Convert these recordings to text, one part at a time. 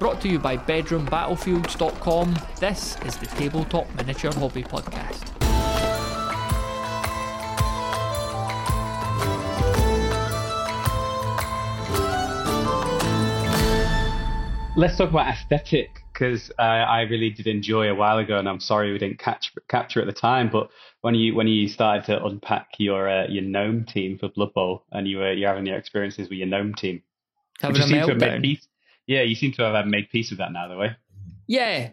Brought to you by BedroomBattlefields.com. This is the Tabletop Miniature Hobby Podcast. Let's talk about aesthetic, because I really did enjoy a while ago, and I'm sorry we didn't capture at the time. But when you started to unpack your gnome team for Blood Bowl, and you're having your experiences with your gnome team, Having a meltdown. Yeah, you seem to have made peace with that now, the way. Yeah.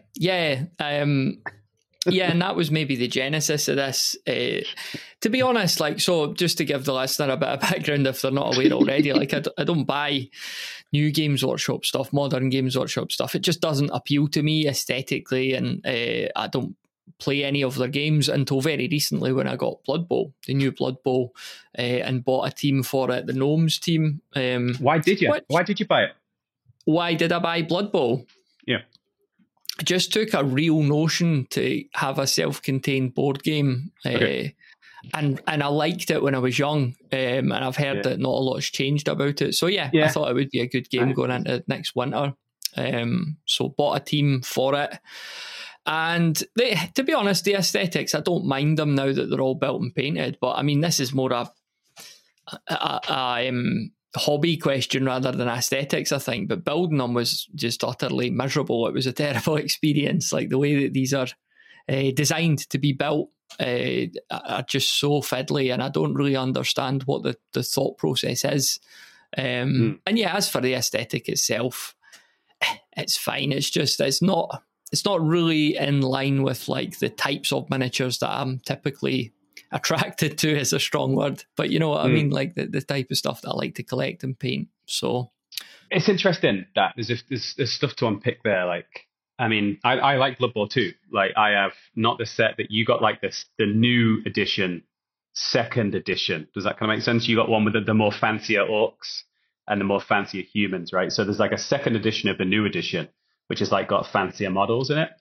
And that was maybe the genesis of this. To be honest, so just to give the listener a bit of background if they're not aware already, I don't buy new Games Workshop stuff, modern Games Workshop stuff. It just doesn't appeal to me aesthetically, and I don't play any of their games until very recently when I got Blood Bowl, the new Blood Bowl, and bought a team for it, the Gnomes team. Why did you? Why did you buy it? Why did I buy Blood Bowl? Yeah. I just took a real notion to have a self-contained board game. Okay. And I liked it when I was young, and I've heard that not a lot has changed about it. So I thought it would be a good game going into next winter. So bought a team for it. And to be honest, the aesthetics, I don't mind them now that they're all built and painted. But I mean, this is more a hobby question rather than aesthetics, I think. But building them was just utterly miserable. It was a terrible experience. Like the way that these are designed to be built are just so fiddly, and I don't really understand what the thought process is. And as for the aesthetic itself, it's fine. It's just it's not really in line with like the types of miniatures that I'm typically attracted to, is a strong word, but you know what I mean, like the type of stuff that I like to collect and paint. So it's interesting that there's stuff to unpick there. Like, I mean, I like Blood Bowl too. Like, I have not the set that you got, like the new edition, second edition. Does that kind of make sense? You got one with the more fancier orcs and the more fancier humans, right? So there's like a second edition of the new edition, which is like got fancier models in it.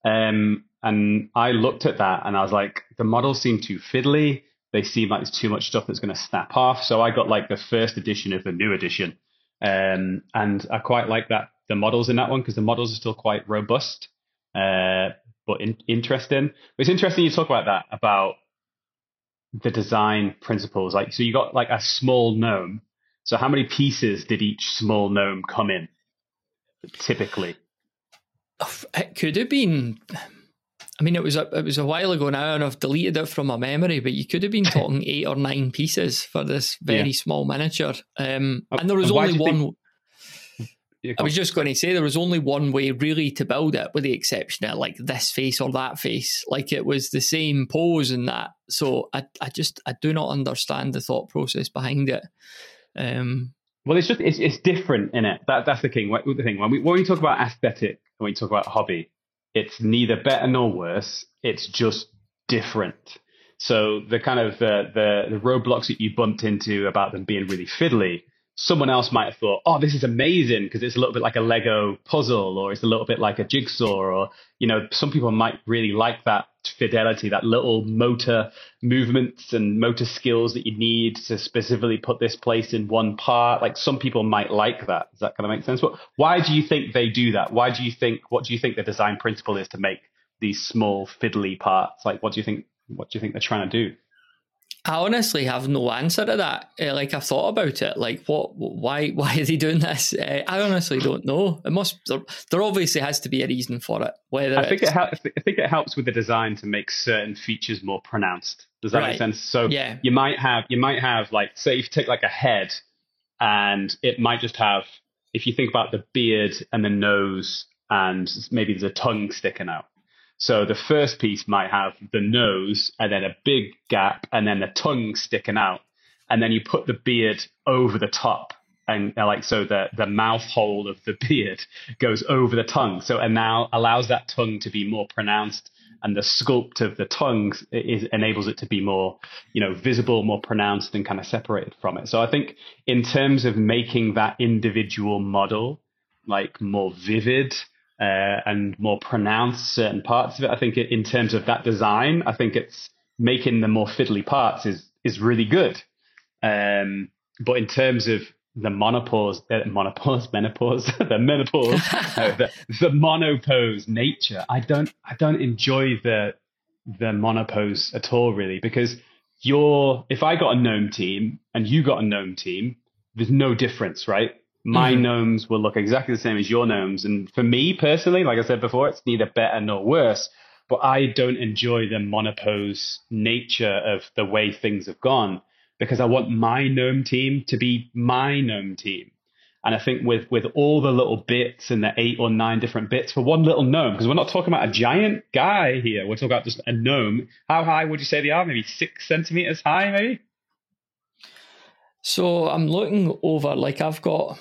And I looked at that and I was like, the models seem too fiddly. They seem like there's too much stuff that's going to snap off. So I got like the first edition of the new edition. And I quite like that, the models in that one, because the models are still quite robust, but interesting. It's interesting you talk about that, about the design principles. Like, so you got like a small gnome. So how many pieces did each small gnome come in typically? It could have been, I mean, it was a while ago now, and I've deleted it from my memory, but you could have been talking 8 or 9 pieces for this very small miniature. And there was only one. I was just going to say there was only one way really to build it, with the exception of like this face or that face. Like, it was the same pose and that. So I do not understand the thought process behind it. Well, it's different in it. That's the thing. When we talk about aesthetic, when we talk about hobby, it's neither better nor worse. It's just different. So the kind of the roadblocks that you bumped into about them being really fiddly, someone else might have thought, oh, this is amazing because it's a little bit like a Lego puzzle, or it's a little bit like a jigsaw, or, you know, some people might really like that fidelity, that little motor movements and motor skills that you need to specifically put this place in one part. Like, some people might like that. Does that kind of make sense? But why do you think they do that? What do you think the design principle is to make these small fiddly parts? Like, what do you think they're trying to do? I honestly have no answer to that. I've thought about it. Like, why are they doing this? I honestly don't know. There obviously has to be a reason for it. I think it helps with the design to make certain features more pronounced. Does that make sense? So you might have like, say, if you take like a head, and it might just have, if you think about the beard and the nose, and maybe there's a tongue sticking out. So the first piece might have the nose and then a big gap and then the tongue sticking out. And then you put the beard over the top, and so the mouth hole of the beard goes over the tongue. So it now allows that tongue to be more pronounced, and the sculpt of the tongue enables it to be more, visible, more pronounced, and kind of separated from it. So I think in terms of making that individual model like more vivid, and more pronounced certain parts of it, I think in terms of that design, I think it's making the more fiddly parts is really good. But in terms of the menopause, the monopose nature. I don't enjoy the monopose at all, really, because if I got a gnome team and you got a gnome team, there's no difference, right? My gnomes will look exactly the same as your gnomes. And for me personally, like I said before, it's neither better nor worse, but I don't enjoy the monopose nature of the way things have gone, because I want my gnome team to be my gnome team. And I think with all the little bits and the 8 or 9 different bits for one little gnome, because we're not talking about a giant guy here, we're talking about just a gnome. How high would you say they are? Maybe 6 centimeters high, maybe? So I'm looking over, like I've got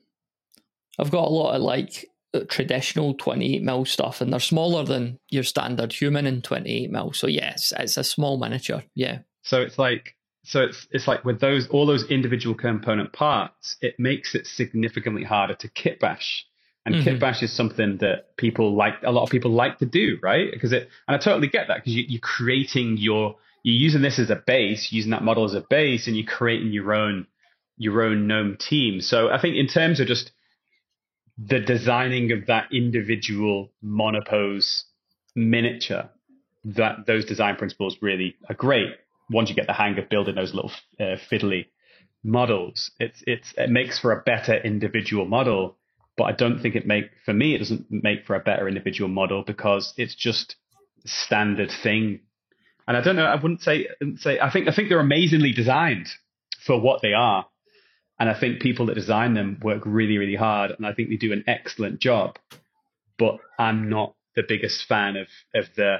a lot of like traditional 28mm stuff, and they're smaller than your standard human in 28mm. So yes, it's a small miniature. Yeah. So it's like with all those individual component parts, it makes it significantly harder to kit bash. And kit bash is something that a lot of people like to do, right? And I totally get that, because you're using this as a base, using that model as a base, and you're creating your own gnome team. So I think in terms of just the designing of that individual monopose miniature, that those design principles really are great. Once you get the hang of building those little fiddly models, it makes for a better individual model. But I don't think it doesn't make for a better individual model, because it's just a standard thing. And I don't know, I wouldn't say I think they're amazingly designed for what they are. And I think people that design them work really, really hard, and I think they do an excellent job. But I'm not the biggest fan of the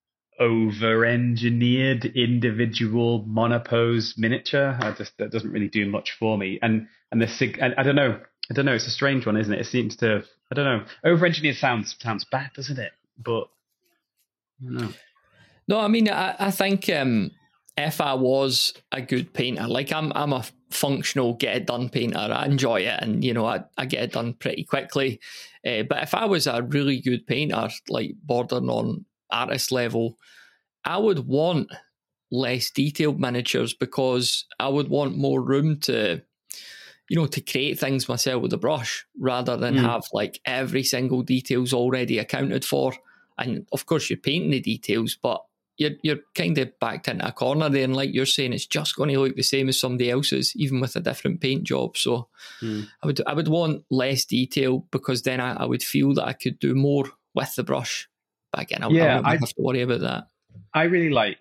over-engineered individual monopose miniature. That doesn't really do much for me. And I don't know. It's a strange one, isn't it? It seems to, I don't know. Over-engineered sounds bad, doesn't it? But I don't know. No, I mean, I think if I was a good painter, like I'm a functional get it done painter, I enjoy it, and I get it done pretty quickly. But if I was a really good painter, like bordering on artist level, I would want less detailed miniatures, because I would want more room to create things myself with a brush, rather than have like every single detail's already accounted for. And of course you're painting the details, but you're kind of backed into a corner there, and like you're saying, it's just going to look the same as somebody else's, even with a different paint job. So I would want less detail, because then I would feel that I could do more with the brush. But again, I wouldn't have to worry about that. I really like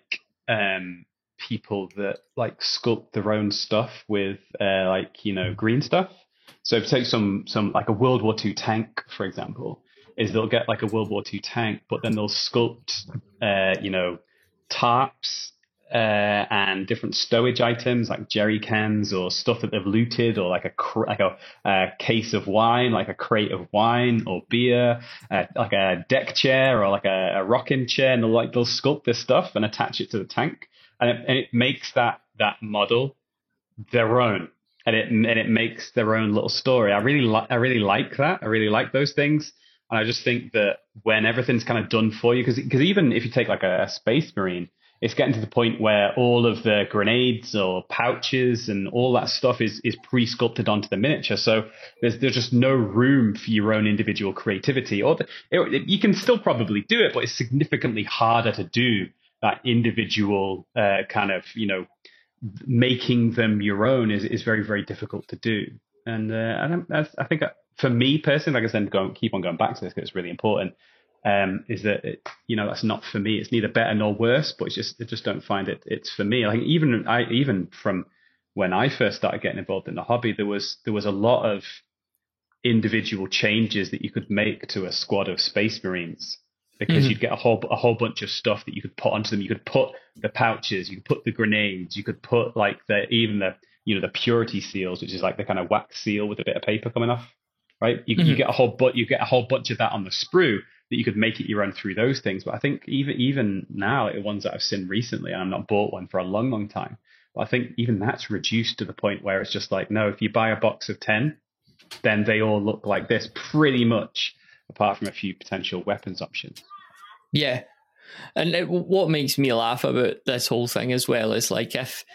people that like sculpt their own stuff with green stuff. So if you take some like a World War II tank, for example, is they'll get like a World War II tank, but then they'll sculpt tarps and different stowage items like jerry cans or stuff that they've looted, or like a case of wine, like a crate of wine or beer, like a deck chair or like a rocking chair, and they'll sculpt this stuff and attach it to the tank, and it makes that model their own, and it makes their own little story. I really like that. I really like those things. And I just think that when everything's kind of done for you, because even if you take like a Space Marine, it's getting to the point where all of the grenades or pouches and all that stuff is pre-sculpted onto the miniature. So there's just no room for your own individual creativity. You can still probably do it, but it's significantly harder to do that individual kind of, making them your own is very, very difficult to do. And I think for me personally, like I said, keep on going back to this because it's really important, is that that's not for me. It's neither better nor worse, but I just don't find it's for me. Like even from when I first started getting involved in the hobby, there was a lot of individual changes that you could make to a squad of Space Marines, because you'd get a whole bunch of stuff that you could put onto them. You could put the pouches, you could put the grenades, you could put like the purity seals, which is like the kind of wax seal with a bit of paper coming off. Right, you get a whole bunch of that on the sprue that you could make it your own through those things. But I think even now, like the ones that I've seen recently, and I've not bought one for a long, long time, but I think even that's reduced to the point where it's just like, no, if you buy a box of 10, then they all look like this pretty much, apart from a few potential weapons options. Yeah, and what makes me laugh about this whole thing as well is like if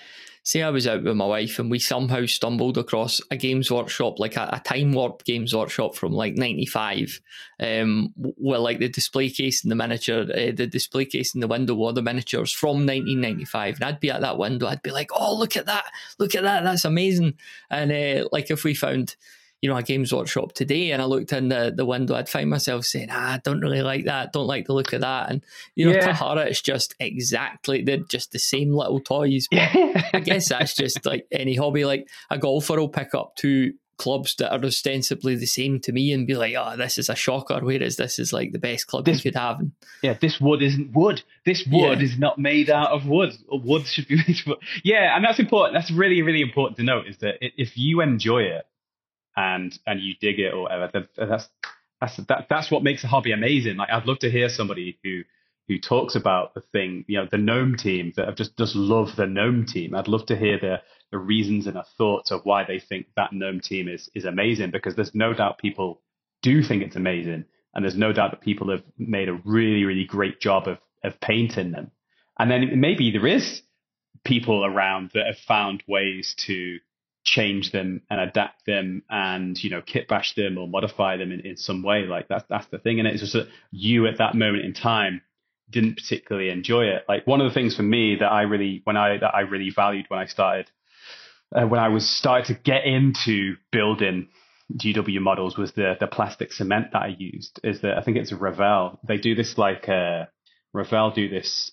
say I was out with my wife and we somehow stumbled across a Games Workshop, like a Time Warp Games Workshop from like 95, with like the display case and the miniature, the display case and the window were the miniatures from 1995. And I'd be at that window, I'd be like, oh, look at that, that's amazing. And like if we found, you know, a Games Workshop today and I looked in the window, I'd find myself saying, I don't really like that, don't like the look of that. And, you know, to her, it's just exactly, they're just the same little toys. But I guess that's just like any hobby. Like a golfer will pick up two clubs that are ostensibly the same to me and be like, oh, this is a shocker, whereas this is like the best club you could have. Yeah, this wood isn't wood. This wood is not made out of wood. Wood should be made of wood. Yeah, and that's important. That's really, really important to note, is that if you enjoy it, and you dig it or whatever, that's what makes a hobby amazing. Like I'd love to hear somebody who talks about the thing, you know, the GNOME team, that have just love the GNOME team. I'd love to hear the reasons and the thoughts of why they think that GNOME team is amazing, because there's no doubt people do think it's amazing, and there's no doubt that people have made a really, really great job of painting them. And then maybe there is people around that have found ways to change them and adapt them and, you know, kit bash them or modify them in some way. Like that's the thing. And it's just that you at that moment in time didn't particularly enjoy it. Like one of the things for me that I really valued when I started to get into building GW models was the plastic cement that I used. Is that I think it's Revell. They do this Revell do this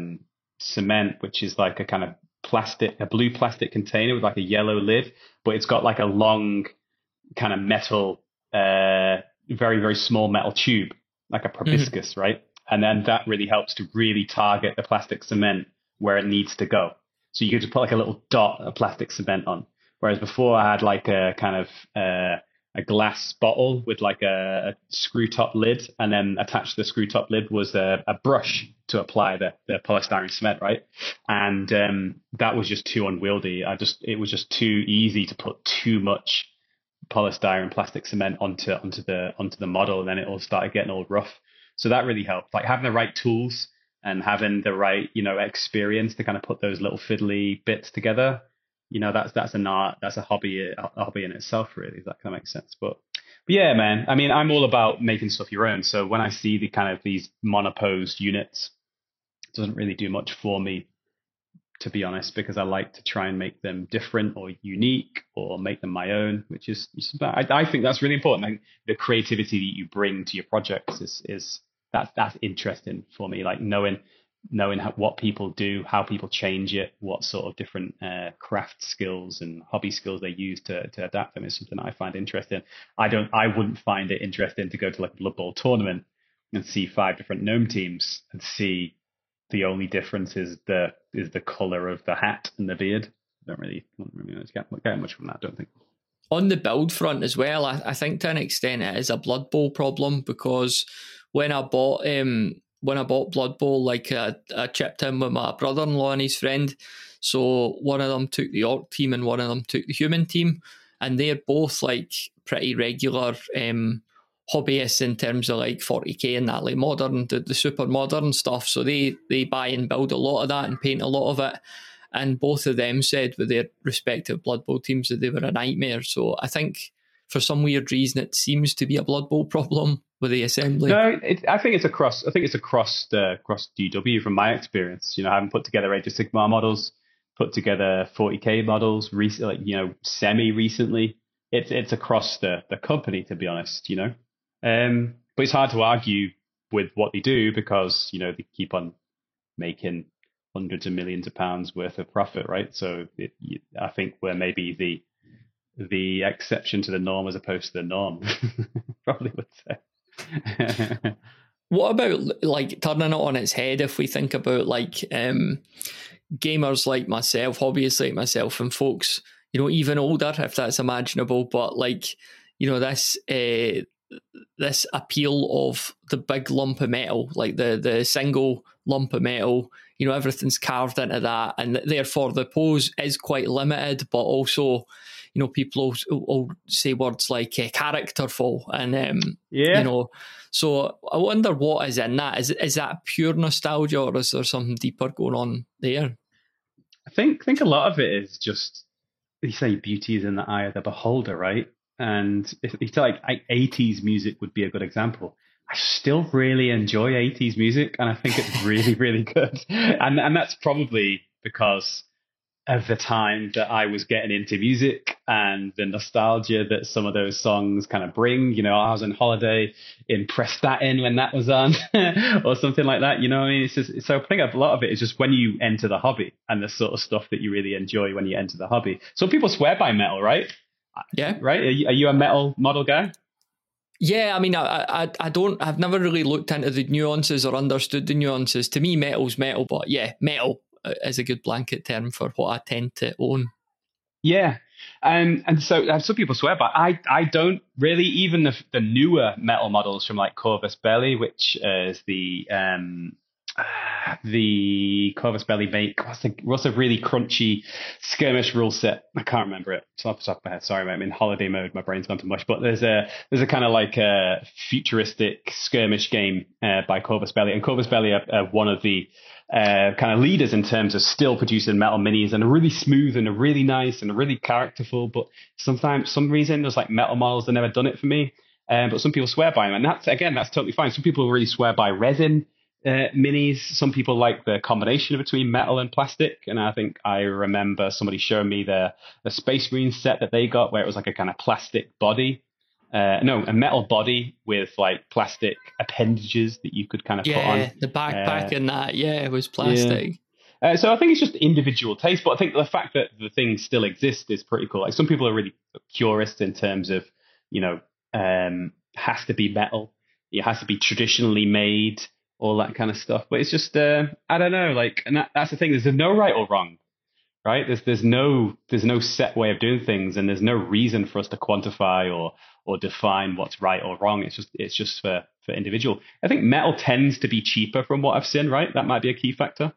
cement, which is like a kind of blue plastic container with like a yellow lid, but it's got like a long kind of metal, very, very small metal tube, like a proboscis, right? And then that really helps to really target the plastic cement where it needs to go. So you could just put like a little dot of plastic cement on. Whereas before I had like a kind of a glass bottle with like a screw top lid, and then attached to the screw top lid was a brush to apply the polystyrene cement, right? And that was just too unwieldy. It was just too easy to put too much polystyrene plastic cement onto the model, and then it all started getting all rough. So that really helped. Like having the right tools and having the right, you know, experience to kind of put those little fiddly bits together. You know, that's an art, that's a hobby in itself, really. That kind of makes sense. But yeah, man, I mean, I'm all about making stuff your own. So when I see the kind of these monoposed units, it doesn't really do much for me, to be honest, because I like to try and make them different or unique or make them my own, which is I think that's really important. Like the creativity that you bring to your projects is that's interesting for me. Like knowing what people do, how people change it, what sort of different craft skills and hobby skills they use to adapt them is something that I find interesting. I wouldn't find it interesting to go to like a Blood Bowl tournament and see 5 different GNOME teams and see the only difference is the color of the hat and the beard. I don't really get much from that, I don't think. On the build front as well, I think to an extent it is a Blood Bowl problem, because when I bought Blood Bowl, like I chipped in with my brother-in-law and his friend. So one of them took the orc team and one of them took the human team, and they're both like pretty regular hobbyists in terms of like 40k and that, like modern, the super modern stuff. So they buy and build a lot of that and paint a lot of it. And both of them said with their respective Blood Bowl teams that they were a nightmare. So I think for some weird reason it seems to be a Blood Bowl problem with the assembly. No, I think it's across GW from my experience. You know, having put together Age of Sigmar models, put together 40k models recently, like, you know, semi recently. It's across the company, to be honest. You know, but it's hard to argue with what they do, because you know they keep on making hundreds of millions of pounds worth of profit, right? So I think we're maybe the exception to the norm as opposed to the norm. Probably would say. What about like turning it on its head? If we think about like gamers like myself, hobbyists like myself, and folks, you know, even older, if that's imaginable, but like, you know, this appeal of the big lump of metal, like the single lump of metal, you know, everything's carved into that, and therefore the pose is quite limited, but also, you know, people will say words like characterful, and you know, so I wonder what is in that. Is that pure nostalgia, or is there something deeper going on there? think a lot of it is just, you say beauty is in the eye of the beholder, right? And if you like 80s music would be a good example. I still really enjoy 80s music, and I think it's really, really good. And that's probably because of the time that I was getting into music and the nostalgia that some of those songs kind of bring. You know, I was on holiday in Prestatyn when that was on or something like that. You know what I mean? It's just, so I think a lot of it is just when you enter the hobby and the sort of stuff that you really enjoy when you enter the hobby. Some people swear by metal, right? Yeah. Right? Are you a metal model guy? Yeah, I mean, I've never really looked into the nuances or understood the nuances. To me, metal's metal, but yeah, metal is a good blanket term for what I tend to own. Yeah. And so some people swear, but I don't really. Even the newer metal models from like Corvus Belli, which is the Corvus Belli make, what's a really crunchy skirmish rule set? I can't remember it. It's off the top of my head. Sorry, I'm in holiday mode. My brain's gone to mush. But there's a kind of like a futuristic skirmish game by Corvus Belli, and Corvus Belli are one of the kind of leaders in terms of still producing metal minis, and are really smooth and are really nice and are really characterful. But sometimes, some reason, there's like metal models that never done it for me. But some people swear by them, and that's totally fine. Some people really swear by resin minis. Some people like the combination between metal and plastic, and I think I remember somebody showing me the Space Marine set that they got, where it was like a kind of plastic body, a metal body with like plastic appendages that you could kind of put on. The backpack and that, it was plastic. Yeah. So I think it's just individual taste, but I think the fact that the thing still exists is pretty cool. Like, some people are really purists in terms of, you know, has to be metal, it has to be traditionally made, all that kind of stuff. But it's just, I don't know, like, and that's the thing. There's no right or wrong, right? There's no set way of doing things, and there's no reason for us to quantify or define what's right or wrong. It's just for individual. I think metal tends to be cheaper from what I've seen, right? That might be a key factor.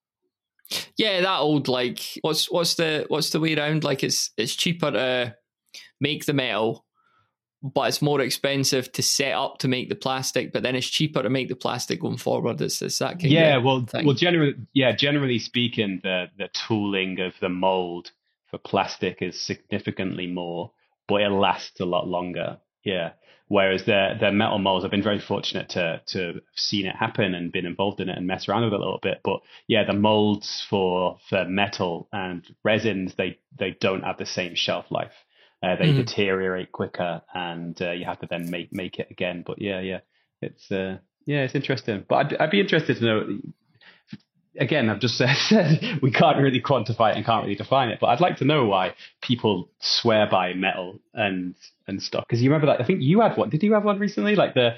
Yeah, that old, like, what's the way around? Like, it's cheaper to make the metal, but it's more expensive to set up to make the plastic, but then it's cheaper to make the plastic going forward. It's that kind of thing. Well, generally speaking, the tooling of the mold for plastic is significantly more, but it lasts a lot longer. Yeah. Whereas the metal molds, I've been very fortunate to have seen it happen and been involved in it and mess around with it a little bit. But yeah, the molds for metal and resins, they don't have the same shelf life. They deteriorate quicker, and you have to then make it again. But it's interesting. But I'd be interested to know. Again, I've just said we can't really quantify it and can't really define it. But I'd like to know why people swear by metal and stuff. Because you remember that, I think you had one. Did you have one recently? Like the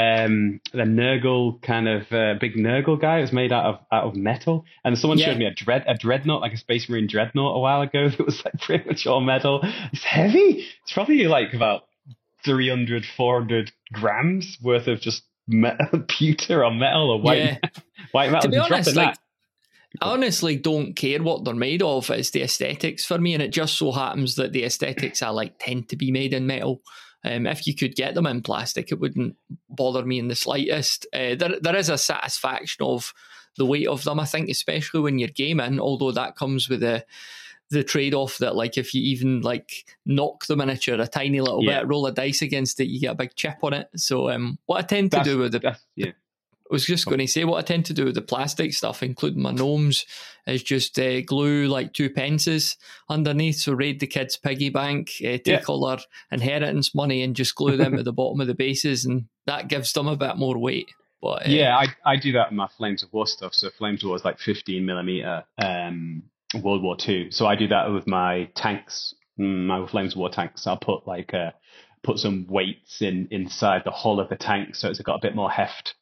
Nurgle kind of big Nurgle guy. It was made out of metal. And someone showed me a dreadnought, like a Space Marine dreadnought a while ago. That was like pretty much all metal. It's heavy. It's probably like about 300, 400 grams worth of just pewter or metal or white metal. To be honest, I honestly don't care what they're made of. It's the aesthetics for me, and it just so happens that the aesthetics I like tend to be made in metal. If you could get them in plastic, it wouldn't bother me in the slightest. There is a satisfaction of the weight of them, I think, especially when you're gaming, although that comes with the trade-off that, like, if you even like knock the miniature a tiny little bit, roll a dice against it, you get a big chip on it. So what I tend to do with I was just going to say, what I tend to do with the plastic stuff, including my gnomes, is just glue like 2 pences underneath. So raid the kids' piggy bank, take all their inheritance money and just glue them at the bottom of the bases, and that gives them a bit more weight. But I do that with my Flames of War stuff. So Flames of War is like 15mm World War II. So I do that with my tanks, my Flames of War tanks. I'll put some weights inside the hull of the tank, so it's got a bit more heft.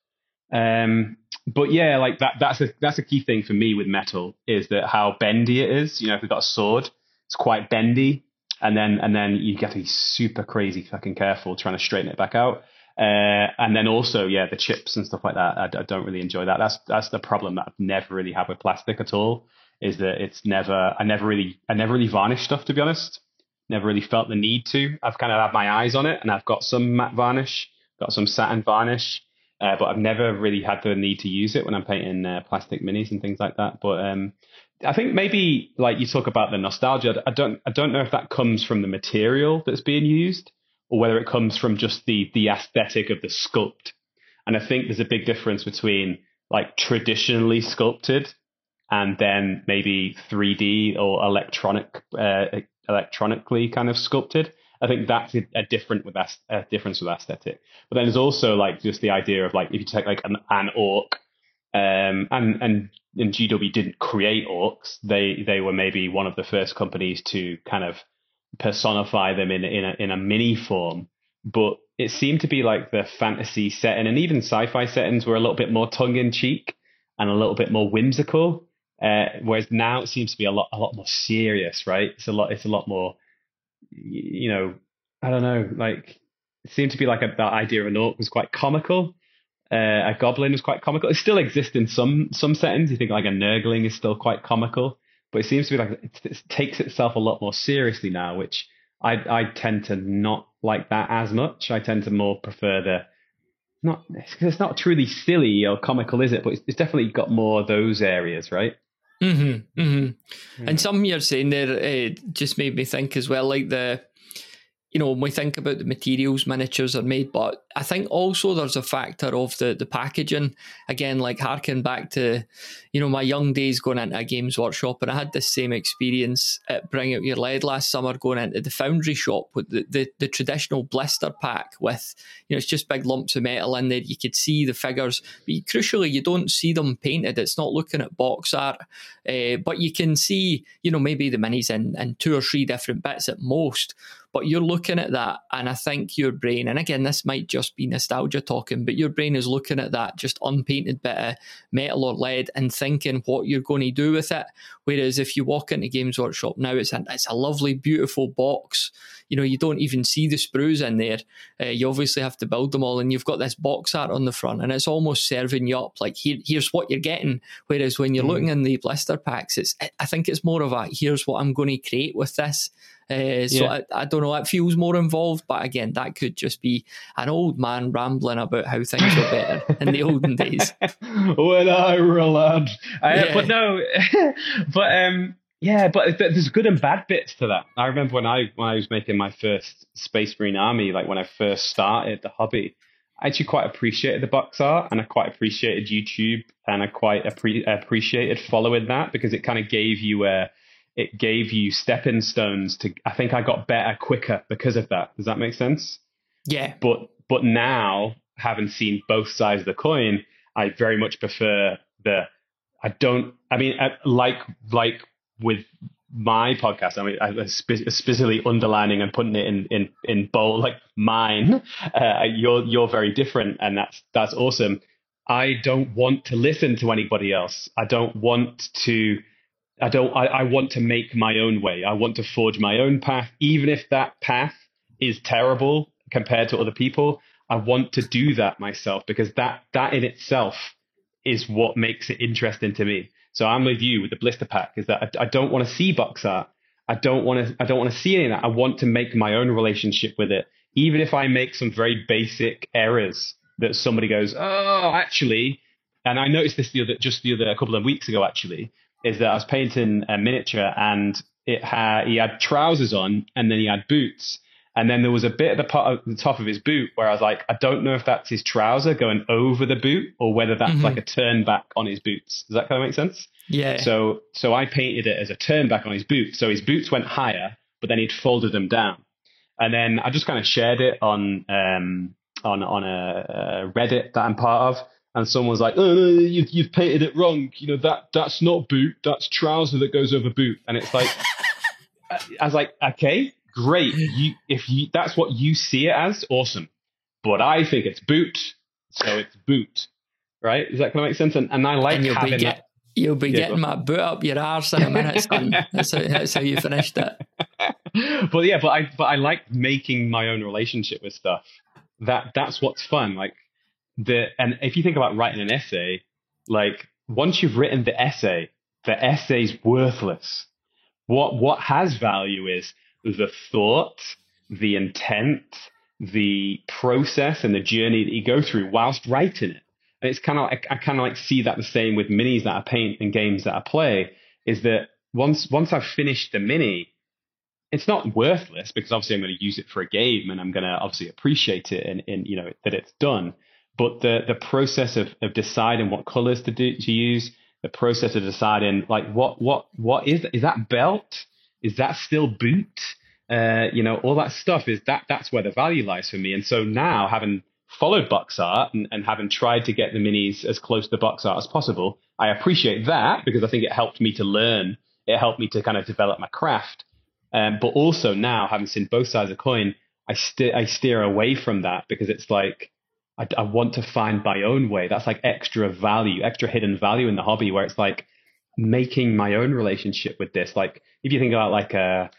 But yeah, like that's a key thing for me with metal, is that how bendy it is. You know, if we've got a sword, it's quite bendy, and then you get to be super crazy fucking careful trying to straighten it back out. And then also, the chips and stuff like that, I don't really enjoy that. That's the problem that I've never really had with plastic at all, is that I never really varnish stuff, to be honest. Never really felt the need to. I've kind of had my eyes on it, and I've got some matte varnish, got some satin varnish, but I've never really had the need to use it when I'm painting plastic minis and things like that. But I think maybe like you talk about the nostalgia. I don't know if that comes from the material that's being used or whether it comes from just the aesthetic of the sculpt. And I think there's a big difference between like traditionally sculpted and then maybe 3D or electronically kind of sculpted. I think that's a difference with aesthetic. But then there's also like just the idea of like if you take like an orc, and GW didn't create orcs. They were maybe one of the first companies to kind of personify them in a mini form. But it seemed to be like the fantasy setting and even sci-fi settings were a little bit more tongue in cheek and a little bit more whimsical. Whereas now it seems to be a lot more serious, right? It's a lot more, you know, I don't know, like it seemed to be like that idea of an orc was quite comical. A goblin was quite comical. It still exists in some settings. You think like a nurgling is still quite comical, but it seems to be like it takes itself a lot more seriously now, which I tend to not like that as much. I tend to more prefer it's not truly silly or comical, is it? But it's definitely got more of those areas, right? Mm-hmm, mm-hmm. Yeah. And something you're saying there just made me think as well, like when we think about the materials miniatures are made, but I think also there's a factor of the packaging. Again, like harking back to, my young days going into a Games Workshop, and I had this same experience at Bring Out Your Lead last summer going into the Foundry shop with the traditional blister pack with, it's just big lumps of metal in there. You could see the figures, but crucially, you don't see them painted. It's not looking at box art, but you can see, maybe the minis in 2 or 3 different bits at most. But you're looking at that, and I think your brain, and again, this might just be nostalgia talking, but your brain is looking at that just unpainted bit of metal or lead and thinking what you're going to do with it. Whereas if you walk into Games Workshop now, it's a lovely, beautiful box. You don't even see the sprues in there. You obviously have to build them all, and you've got this box art on the front, and it's almost serving you up like here's what you're getting. Whereas when you're looking in the blister packs, I think it's more of a here's what I'm going to create with this. I don't know, it feels more involved, but again, that could just be an old man rambling about how things were better in the olden days. When I were a lad. But no, but there's good and bad bits to that. I remember when I was making my first Space Marine army, like when I first started the hobby, I actually quite appreciated the box art, and I quite appreciated YouTube, and I quite appreciated following that because it kind of gave you stepping stones to. I think I got better quicker because of that. Does that make sense? Yeah. But now, having seen both sides of the coin, I very much prefer like with my podcast. I mean, I specifically underlining and putting it in bold, like mine. You're very different, and that's awesome. I don't want to listen to anybody else. I want to make my own way. I want to forge my own path, even if that path is terrible compared to other people. I want to do that myself because that in itself is what makes it interesting to me. So I'm with you with the blister pack is that I don't want to see box art. I don't want to see any of that. I want to make my own relationship with it. Even if I make some very basic errors that somebody goes, oh, actually, and I noticed this a couple of weeks ago, actually, is that I was painting a miniature and he had trousers on and then he had boots. And then there was a bit at the top of his boot where I was like, I don't know if that's his trouser going over the boot or whether that's like a turn back on his boots. Does that kind of make sense? Yeah. So I painted it as a turn back on his boot. So his boots went higher, but then he'd folded them down. And then I just kind of shared it on a Reddit that I'm part of. And someone was like, oh, no, you've painted it wrong. That's not boot. That's trouser that goes over boot. And it's like, I was like, okay, great. If that's what you see it as, awesome. But I think it's boot, so it's boot. Right? Does that kind of make sense? And I like having that. You'll be getting my boot up your arse in a minute, son. That's how you finished it. But I like making my own relationship with stuff. That's what's fun. Like and if you think about writing an essay, like once you've written the essay's worthless. What has value is the thought, the intent, the process, and the journey that you go through whilst writing it. And it's kind of I kind of like see that the same with minis that I paint and games that I play. is that once I've finished the mini, it's not worthless because obviously I'm going to use it for a game and I'm going to obviously appreciate it and you know that it's done. But the process of deciding what colors to use, the process of deciding like what is that belt? Is that still boot? You know, all that stuff that's where the value lies for me. And so now, having followed box art and having tried to get the minis as close to box art as possible, I appreciate that because I think it helped me to learn. It helped me to kind of develop my craft. But also now, having seen both sides of the coin, I steer away from that because it's like I want to find my own way. That's like extra value, extra hidden value in the hobby, where it's like making my own relationship with this. Like if you think about like a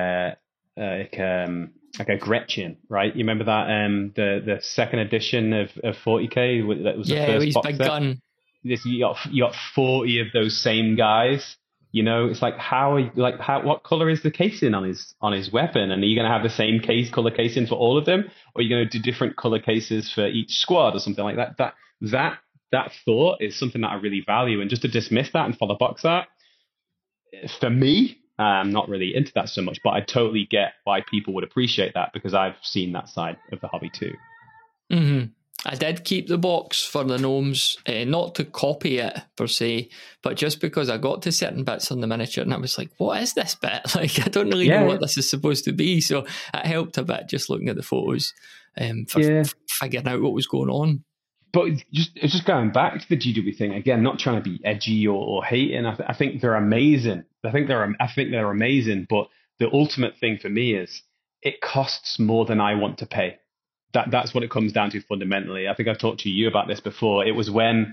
Gretchen, right? You remember that the second edition of 40K that was the first he's box big set? gun. You got 40 of those same guys. You know, it's like what color is the casing on his weapon? And are you going to have the same color casing for all of them, or are you going to do different color cases for each squad or something like that? That thought is something that I really value, and just to dismiss that and follow box art, for me, I'm not really into that so much. But I totally get why people would appreciate that because I've seen that side of the hobby too. Mm-hmm. I did keep the box for the gnomes, not to copy it per se, but just because I got to certain bits on the miniature and I was like, what is this bit? Like, I don't really know what this is supposed to be. So it helped a bit just looking at the photos for figuring out what was going on. But it's just going back to the GW thing again, not trying to be edgy or hating. I think they're amazing. I think they're amazing. But the ultimate thing for me is it costs more than I want to pay. That's what it comes down to fundamentally. I think I've talked to you about this before. It was when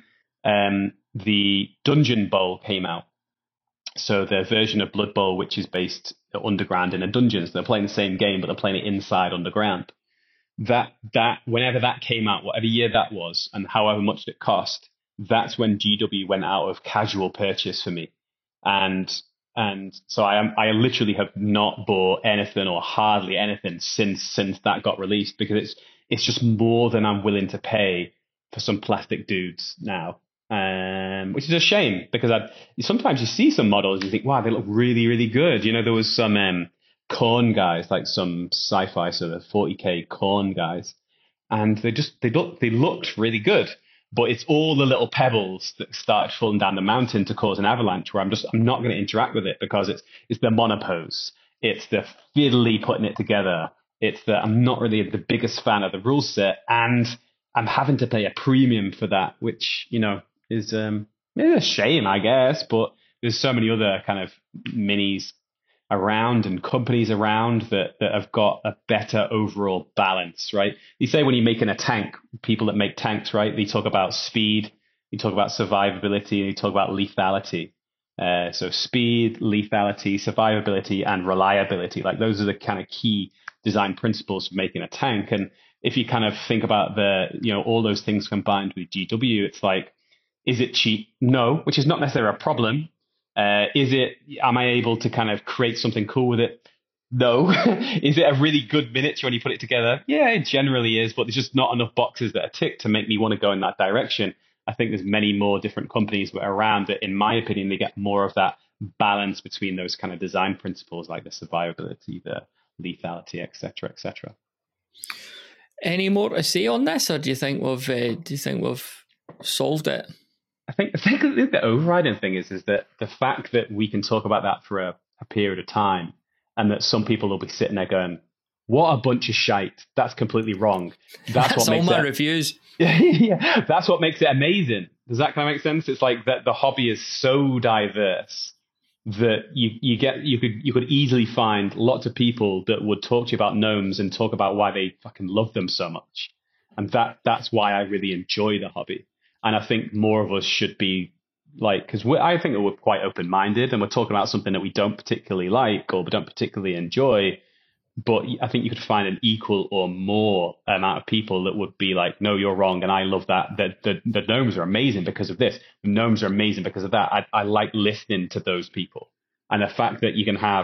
the Dungeon Bowl came out. So the version of Blood Bowl, which is based underground in a dungeon. So they're playing the same game, but they're playing it inside underground. That whenever that came out, whatever year that was, and however much it cost, that's when GW went out of casual purchase for me. And so I literally have not bought anything or hardly anything since that got released because it's just more than I'm willing to pay for some plastic dudes now, which is a shame because sometimes you see some models and you think, wow, they look really, really good. You know, there was some Khorne guys, like some sci-fi sort of 40K Khorne guys, and they looked really good. But it's all the little pebbles that started falling down the mountain to cause an avalanche where I'm not going to interact with it because it's the monopose. It's the fiddly putting it together. I'm not really the biggest fan of the rule set, and I'm having to pay a premium for that, which, you know, is a shame, I guess. But there's so many other kind of minis around and companies around that have got a better overall balance, right? You say when you're making a tank, people that make tanks, right? They talk about speed, you talk about survivability, and you talk about lethality. So speed, lethality, survivability, and reliability. Like those are the kind of key design principles for making a tank. And if you kind of think about all those things combined with GW, it's like, is it cheap? No, which is not necessarily a problem. Am I able to kind of create something cool with it? No. Is it a really good miniature when you put it together? Yeah, it generally is, but there's just not enough boxes that are ticked to make me want to go in that direction. I think there's many more different companies around that, in my opinion, they get more of that balance between those kind of design principles like the survivability, the lethality, etc., etc. Any more to say on this, or do you think we've solved it? I think the overriding thing is that the fact that we can talk about that for a period of time, and that some people will be sitting there going, "What a bunch of shite! That's completely wrong." That's what makes all my reviews. Yeah, that's what makes it amazing. Does that kind of make sense? It's like that the hobby is so diverse that you could easily find lots of people that would talk to you about gnomes and talk about why they fucking love them so much, and that's why I really enjoy the hobby. And I think more of us should be like, because I think that we're quite open-minded and we're talking about something that we don't particularly like or we don't particularly enjoy. But I think you could find an equal or more amount of people that would be like, no, you're wrong. And I love that. The gnomes are amazing because of this. The gnomes are amazing because of that. I like listening to those people. And the fact that you can have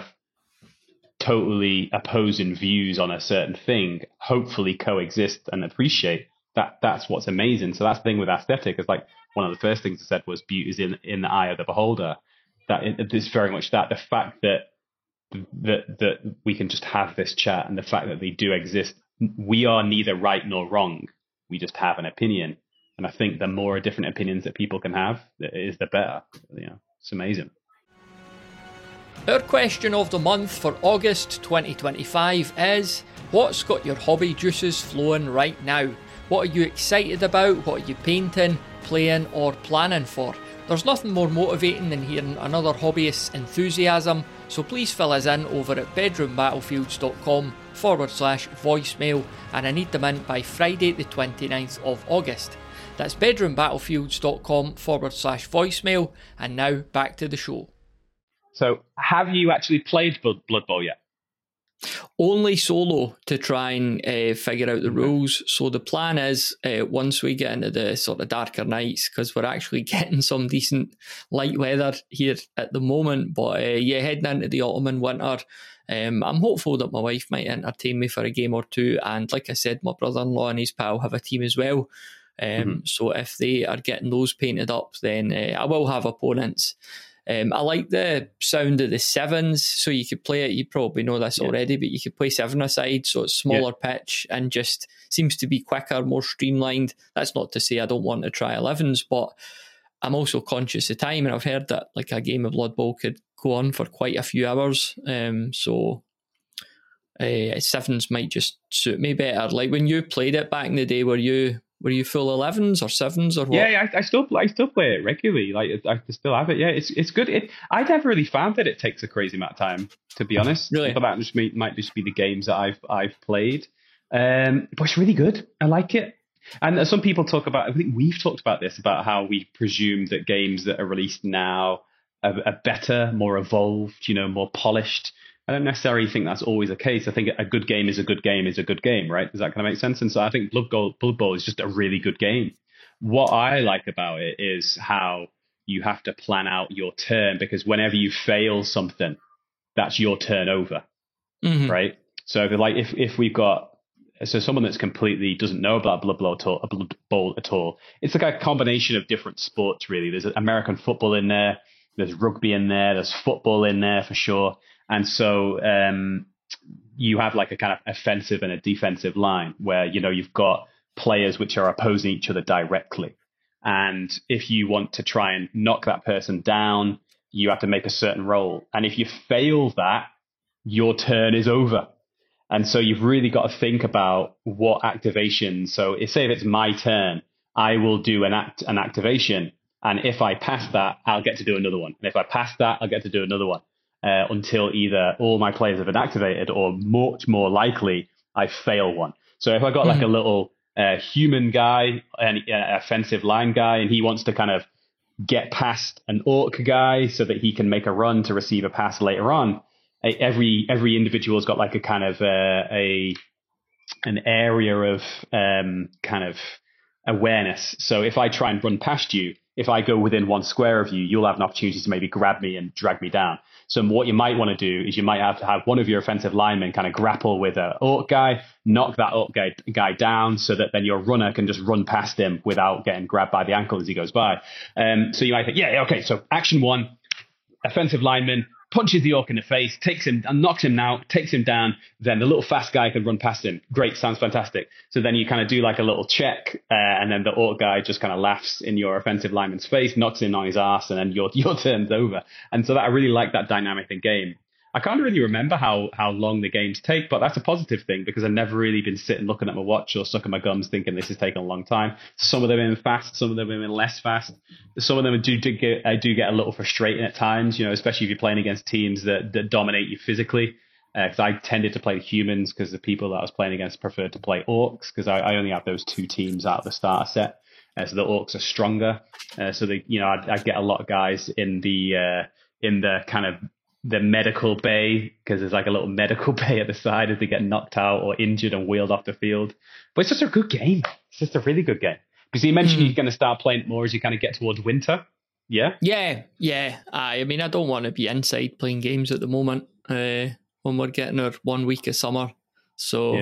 totally opposing views on a certain thing, hopefully coexist and appreciate. That's what's amazing. So that's the thing with aesthetic. It's like one of the first things I said was beauty is in the eye of the beholder. it's very much that the fact that we can just have this chat, and the fact that they do exist. We are neither right nor wrong. We just have an opinion. And I think the more different opinions that people can have, is the better. It's amazing. Our question of the month for August 2025 is, what's got your hobby juices flowing right now? What are you excited about? What are you painting, playing, or planning for? There's nothing more motivating than hearing another hobbyist's enthusiasm, so please fill us in over at bedroombattlefields.com/voicemail, and I need them in by Friday the 29th of August. That's bedroombattlefields.com/voicemail, and now back to the show. So, have you actually played Blood Bowl yet? Only solo to try and figure out the rules. So the plan is once we get into the sort of darker nights, because we're actually getting some decent light weather here at the moment, but heading into the autumn and winter, I'm hopeful that my wife might entertain me for a game or two. And like I said, my brother-in-law and his pal have a team as well. So if they are getting those painted up, then I will have opponents. I like the sound of the sevens, so you could play it. You probably know this already, but you could play 7-a-side, so it's smaller pitch and just seems to be quicker, more streamlined. That's not to say I don't want to try 11s, but I'm also conscious of time, and I've heard that like a game of Blood Bowl could go on for quite a few hours. So sevens might just suit me better. Like when you played it back in the day, were you full 11s or 7s or what? Yeah, I still play it regularly. Like I still have it. Yeah, it's good. I never really found that it takes a crazy amount of time, to be honest. Really? But that might just be the games that I've played. But it's really good. I like it. And some people talk about, I think we've talked about this, about how we presume that games that are released now are better, more evolved, more polished. I don't necessarily think that's always the case. I think a good game is a good game is a good game, right? Does that kind of make sense? And so I think Blood Bowl is just a really good game. What I like about it is how you have to plan out your turn, because whenever you fail something, that's your turn over, right? So if we've got someone that's completely doesn't know about Blood Bowl at all, it's like a combination of different sports, really. There's American football in there, there's rugby in there, there's football in there for sure. And so you have like a kind of offensive and a defensive line where, you've got players which are opposing each other directly. And if you want to try and knock that person down, you have to make a certain roll. And if you fail that, your turn is over. And so you've really got to think about what activation. So say if it's my turn, I will do an activation. And if I pass that, I'll get to do another one. And if I pass that, I'll get to do another one. Until either all my players have been activated, or much more likely I fail one. So if I got like a little human guy, an offensive line guy, and he wants to kind of get past an orc guy so that he can make a run to receive a pass later on, every individual's got like a kind of an area of kind of awareness. So if I try and run past you, if I go within one square of you, you'll have an opportunity to maybe grab me and drag me down. So what you might want to do is you might have to have one of your offensive linemen kind of grapple with an orc guy, knock that orc guy down, so that then your runner can just run past him without getting grabbed by the ankle as he goes by. So you might think, okay, so action one, offensive lineman punches the orc in the face, takes him and knocks him out, takes him down. Then the little fast guy can run past him. Great, sounds fantastic. So then you kind of do like a little check, and then the orc guy just kind of laughs in your offensive lineman's face, knocks him on his ass, and then your turn's over. And so that I really like that dynamic in game. I can't really remember how long the games take, but that's a positive thing, because I've never really been sitting looking at my watch or sucking my gums thinking this is taking a long time. Some of them have been fast, some of them have been less fast. Some of them do get a little frustrating at times, especially if you're playing against teams that dominate you physically. Because I tended to play humans, because the people that I was playing against preferred to play orcs, because I only have those two teams out of the starter set. So the orcs are stronger. So I get a lot of guys in the kind of the medical bay, because there's like a little medical bay at the side as they get knocked out or injured and wheeled off the field. But it's just a good game. It's just a really good game. Because you mentioned you're going to start playing it more as you kind of get towards winter. Yeah? Yeah. I mean, I don't want to be inside playing games at the moment when we're getting our 1 week of summer. So,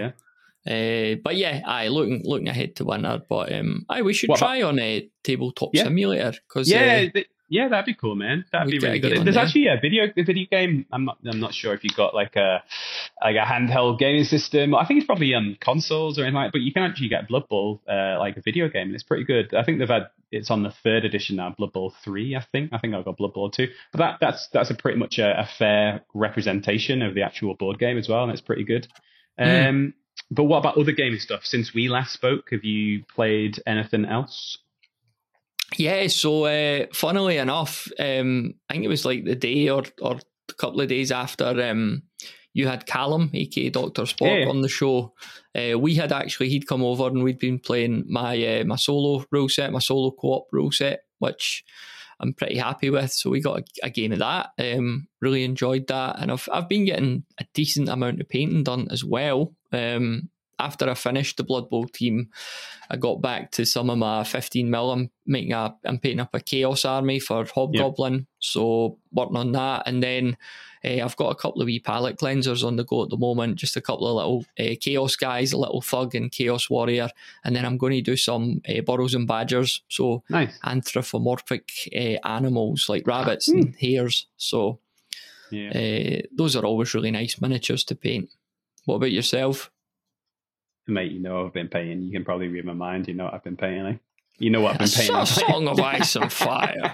but yeah, looking ahead to winter. But we should try on a Tabletop Simulator. Cause, Yeah, that'd be cool, man. That'd be really good. There's actually a video game. I'm not sure if you've got like a handheld gaming system. I think it's probably consoles or anything like that, but you can actually get Blood Bowl like a video game, and it's pretty good. I think it's on the 3rd edition now, Blood Bowl 3, I think I've got Blood Bowl 2. But that's a pretty much a fair representation of the actual board game as well, and it's pretty good. But what about other gaming stuff? Since we last spoke, have you played anything else? Yeah, so funnily enough, I think it was like the day or a couple of days after you had Callum, aka Dr. Spock, on the show. He'd come over and we'd been playing my solo rule set, my solo co-op rule set, which I'm pretty happy with. So we got a game of that. Really enjoyed that, and I've been getting a decent amount of painting done as well. After I finished the Blood Bowl team, I got back to some of my 15mm. I'm painting up a Chaos army for Hobgoblin, so working on that. And then I've got a couple of wee palette cleansers on the go at the moment, just a couple of little Chaos guys, a little Thug and Chaos Warrior. And then I'm going to do some Burrows and Badgers, so nice. Anthropomorphic animals like rabbits and hares. So those are always really nice miniatures to paint. What about yourself? Mate, I've been painting. You can probably read my mind. You know what I've been painting. You know what I've been painting. A Song of Ice and Fire.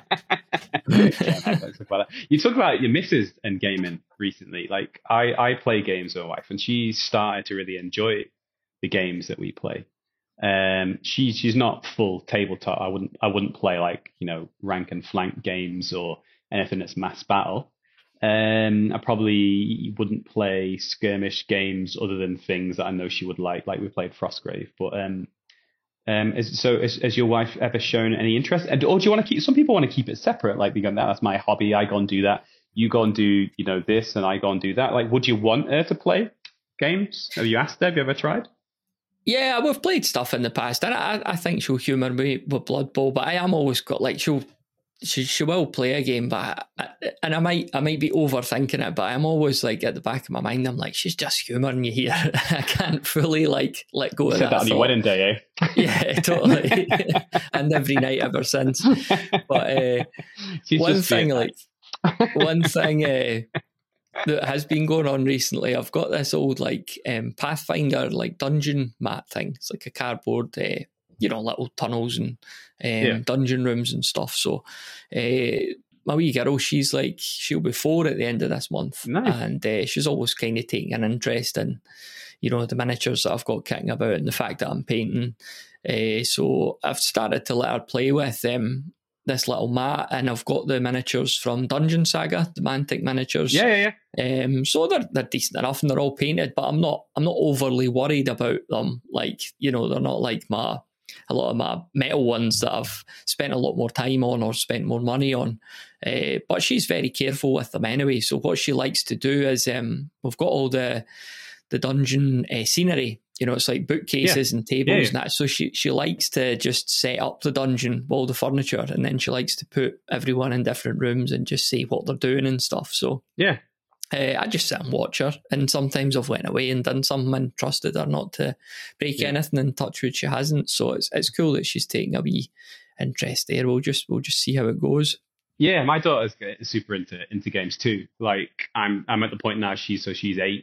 You talk about your missus and gaming recently. Like I play games with my wife, and she started to really enjoy the games that we play. She's not full tabletop. I wouldn't play like rank and flank games or anything that's mass battle. I probably wouldn't play skirmish games other than things that I know she would like we played Frostgrave. But has your wife ever shown any interest? Or do you want to keep? Some people want to keep it separate. Like, that's my hobby. I go and do that. You go and do this, and I go and do that. Like, would you want her to play games? Have you asked her? Have you ever tried? Yeah, we've played stuff in the past, and I think she'll humour me with Blood Bowl. But I am always got like She will play a game, but I might be overthinking it. But I'm always like at the back of my mind, I'm like, she's just humouring you here. I can't fully like let go of that. On your wedding day, eh? Yeah, totally. And every night ever since. But one thing that has been going on recently, I've got this old like Pathfinder like dungeon mat thing. It's like a cardboard. Little tunnels and dungeon rooms and stuff. So my wee girl, she'll be 4 at the end of this month. Nice. And she's always kind of taking an interest in, the miniatures that I've got kicking about and the fact that I'm painting. So I've started to let her play with this little mat, and I've got the miniatures from Dungeon Saga, the Mantic miniatures. Yeah. So they're decent enough and they're all painted, but I'm not overly worried about them. Like, they're not like a lot of my metal ones that I've spent a lot more time on or spent more money on. But she's very careful with them anyway. So what she likes to do is we've got all the dungeon scenery. It's like bookcases and tables and that. So she likes to just set up the dungeon with all the furniture, and then she likes to put everyone in different rooms and just see what they're doing and stuff. So yeah. I just sit and watch her, and sometimes I've went away and done something and trusted her not to break anything, and touch wood she hasn't. So it's cool that she's taking a wee interest there. We'll just see how it goes. Yeah, my daughter's super into games too. Like I'm at the point now she's 8,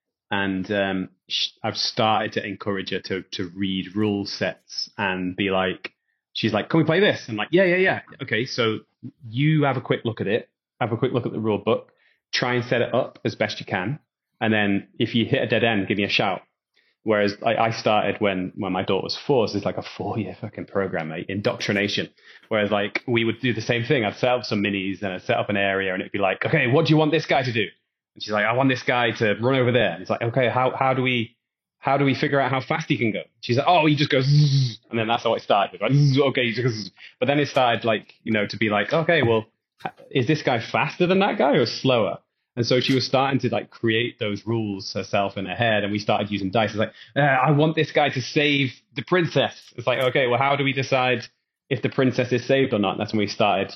and I've started to encourage her to read rule sets and be like, she's like, can we play this? I'm like, yeah. Okay, so you have a quick look at it. Have a quick look at the rule book. Try and set it up as best you can, and then if you hit a dead end, give me a shout. Whereas I started when my daughter was 4, so it's like a 4-year fucking program, mate, indoctrination. Whereas like we would do the same thing. I'd set up some minis and I'd set up an area, and it'd be like, okay, what do you want this guy to do? And she's like, I want this guy to run over there. And it's like, okay, how do we figure out how fast he can go? She's like, oh, he just goes, and then that's how it started. Like, okay, but then it started like to be like, okay, well, is this guy faster than that guy or slower? And so she was starting to like create those rules herself in her head, and we started using dice. It's like, I want this guy to save the princess. It's like, okay, well, how do we decide if the princess is saved or not? And that's when we started,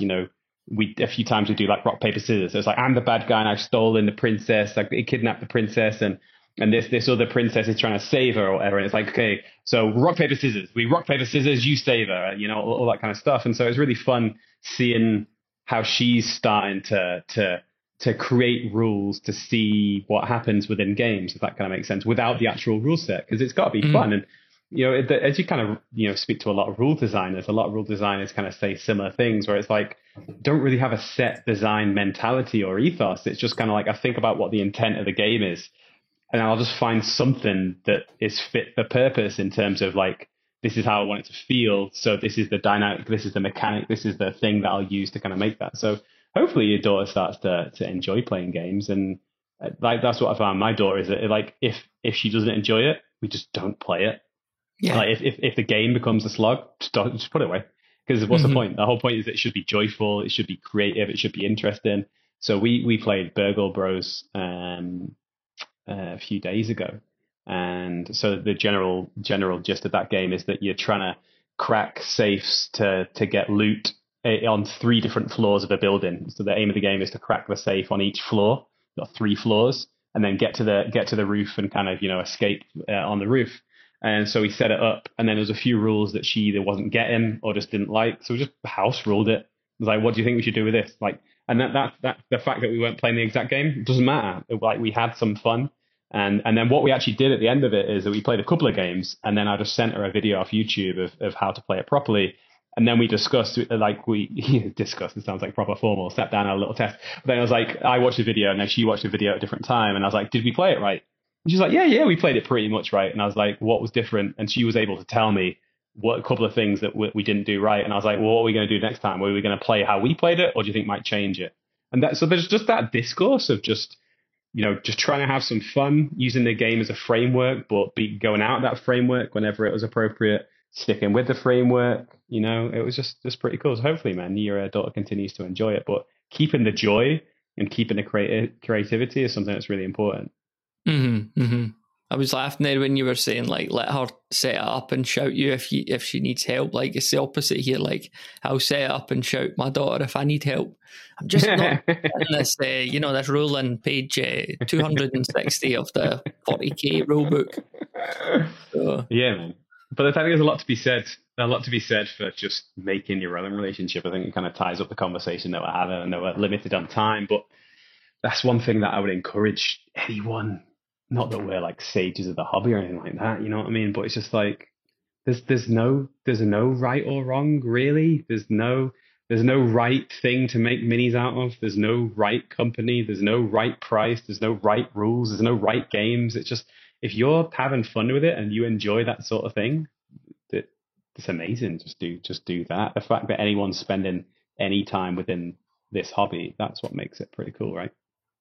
a few times we do like rock, paper, scissors. So it's like, I'm the bad guy and I've stolen the princess, like he kidnapped the princess, and this other princess is trying to save her or whatever. And it's like, okay, so rock, paper, scissors. We rock, paper, scissors, you save her, all that kind of stuff. And so it was really fun seeing how she's starting to create rules to see what happens within games, if that kind of makes sense, without the actual rule set, because it's got to be fun. And as you kind of speak to a lot of rule designers kind of say similar things, where it's like, don't really have a set design mentality or ethos. It's just kind of like, I think about what the intent of the game is, and I'll just find something that is fit for purpose in terms of like, this is how I want it to feel. So this is the dynamic, this is the mechanic, this is the thing that I'll use to kind of make that. So hopefully your daughter starts to enjoy playing games. And like, that's what I found my daughter is, that like, if she doesn't enjoy it, we just don't play it. Yeah. Like if the game becomes a slog, just put it away. Because what's the point? The whole point is that it should be joyful, it should be creative, it should be interesting. So we played Burgle Bros a few days ago. And so the general gist of that game is that you're trying to crack safes to get loot on 3 different floors of a building. So the aim of the game is to crack the safe on each floor, got 3 floors, and then get to the roof and kind of escape on the roof. And so we set it up, and then there's a few rules that she either wasn't getting or just didn't like. So we just house ruled it. It was like, what do you think we should do with this? Like, and that the fact that we weren't playing the exact game doesn't matter. Like, we had some fun. And then what we actually did at the end of it is that we played a couple of games, and then I just sent her a video off YouTube of how to play it properly. And then we discussed, discussed, it sounds like proper formal, sat down, had a little test. But then I was like, I watched the video, and then she watched the video at a different time. And I was like, did we play it right? And she's like, yeah, we played it pretty much right. And I was like, what was different? And she was able to tell me what a couple of things that we didn't do right. And I was like, well, what are we going to do next time? Were we going to play how we played it, or do you think might change it? And so there's just that discourse of just trying to have some fun, using the game as a framework, but going out of that framework whenever it was appropriate, sticking with the framework. It was just pretty cool. So hopefully, man, your daughter continues to enjoy it, but keeping the joy and keeping the creativity is something that's really important. I was laughing there when you were saying, like, let her set it up and shout you if she needs help. Like, it's the opposite here. Like, I'll set it up and shout my daughter if I need help. I'm just not in this, this rule in page 260 of the 40k rule book. So. Yeah, man. But I think there's a lot to be said. For just making your own relationship. I think it kind of ties up the conversation that we're having. I know we're limited on time, but that's one thing that I would encourage anyone. Not that we're like sages of the hobby or anything like that, you know what I mean? But it's just like there's no right or wrong, really. There's no right thing to make minis out of. There's no right company. There's no right price. There's no right rules. There's no right games. It's just, if you're having fun with it and you enjoy that sort of thing, it's amazing. Just do that. The fact that anyone's spending any time within this hobby, that's what makes it pretty cool, right?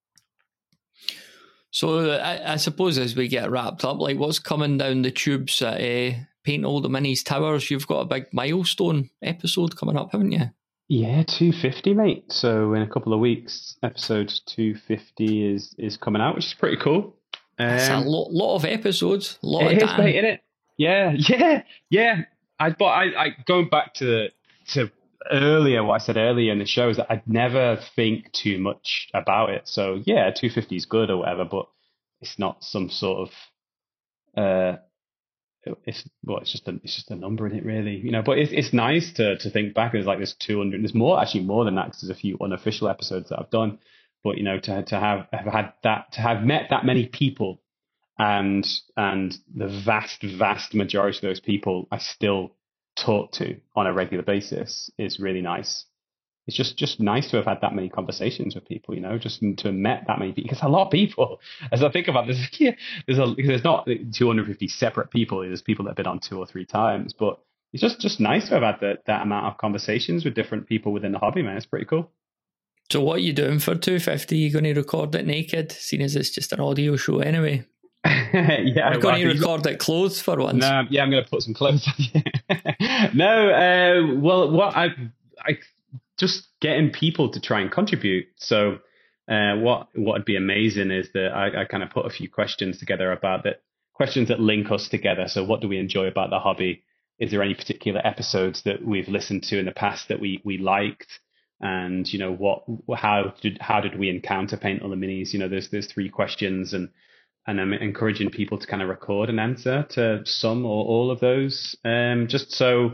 So I suppose as we get wrapped up, like, what's coming down the tubes at Paint All the Minis Towers? You've got a big milestone episode coming up, haven't you? Yeah, 250, mate. So in a couple of weeks, episode 250 is coming out, which is pretty cool. That's a lot of episodes. It is, mate, isn't it? Yeah. I going back to earlier, what I said earlier in the show is that I'd never think too much about it. So yeah, 250 is good or whatever, but it's not some sort of it's just a number in it, really, But it's nice to think back. There's like this 200. There's more than that, because there's a few unofficial episodes that I've done. But to have met that many people, and the vast majority of those people I still talk to on a regular basis is really nice. It's just nice to have had that many conversations with people, just to have met that many people. Because a lot of people, as I think about this, there's not 250 separate people. There's people that have been on 2 or 3 times, but it's just nice to have had that amount of conversations with different people within the hobby, man. It's pretty cool. So what are you doing for 250? Are you going to record it naked, seeing as it's just an audio show anyway? Yeah, I'm going to record it clothes for once. No, yeah, I'm going to put some clothes on. No, well, what I just getting people to try and contribute. So what would be amazing is that I kind of put a few questions together about that, questions that link us together. So what do we enjoy about the hobby? Is there any particular episodes that we've listened to in the past that we liked? And how did we encounter Paint All the Minis? There's 3 questions, and I'm encouraging people to kind of record an answer to some or all of those, just so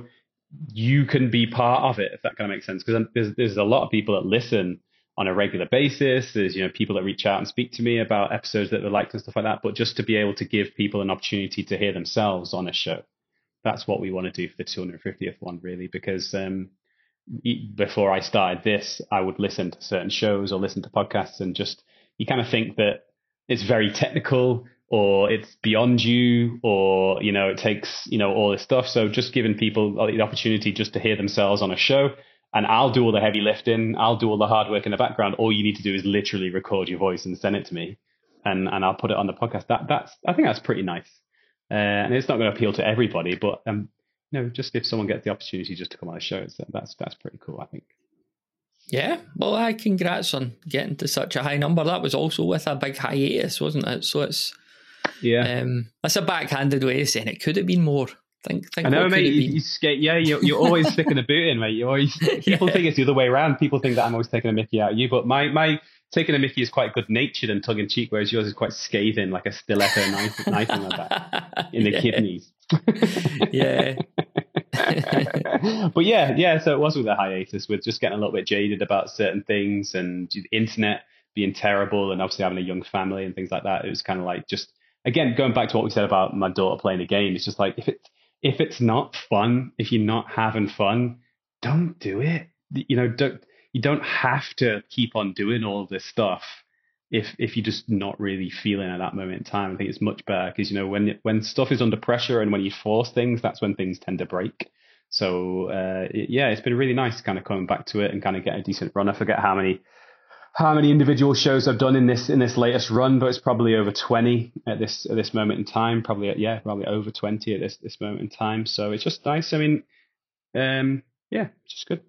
you can be part of it, if that kind of makes sense. Because there's a lot of people that listen on a regular basis. There's, people that reach out and speak to me about episodes that they liked and stuff like that. But just to be able to give people an opportunity to hear themselves on a show, that's what we want to do for the 250th one, really. Because before I started this, I would listen to certain shows or listen to podcasts, and just, you kind of think that it's very technical, or it's beyond you, or, it takes, all this stuff. So just giving people the opportunity just to hear themselves on a show, and I'll do all the heavy lifting, I'll do all the hard work in the background. All you need to do is literally record your voice and send it to me, and I'll put it on the podcast. I think that's pretty nice. And it's not going to appeal to everybody, but just if someone gets the opportunity just to come on a show, that's pretty cool, I think. Yeah, well, congrats on getting to such a high number. That was also with a big hiatus, wasn't it? So it's that's a backhanded way of saying it could have been more. Think I know, mate. You're always sticking the boot in, mate. You always people think it's the other way around. People think that I'm always taking a mickey out of you, but my taking a mickey is quite good natured and tongue in cheek, whereas yours is quite scathing, like a stiletto knife in my back in the kidneys. Yeah. But yeah. So it was with the hiatus, with just getting a little bit jaded about certain things, and the internet being terrible, and obviously having a young family and things like that. It was kind of like, just, again, going back to what we said about my daughter playing a game. It's just like, if it's not fun, if you're not having fun, don't do it. You don't have to keep on doing all this stuff if you're just not really feeling at that moment in time. I think it's much better, because when stuff is under pressure and when you force things, that's when things tend to break. So it's been really nice kind of coming back to it and kind of getting a decent run. I forget how many individual shows I've done in this latest run, but it's probably over 20 at this moment in time. Probably over 20 at this moment in time. So it's just nice. I mean, it's just good.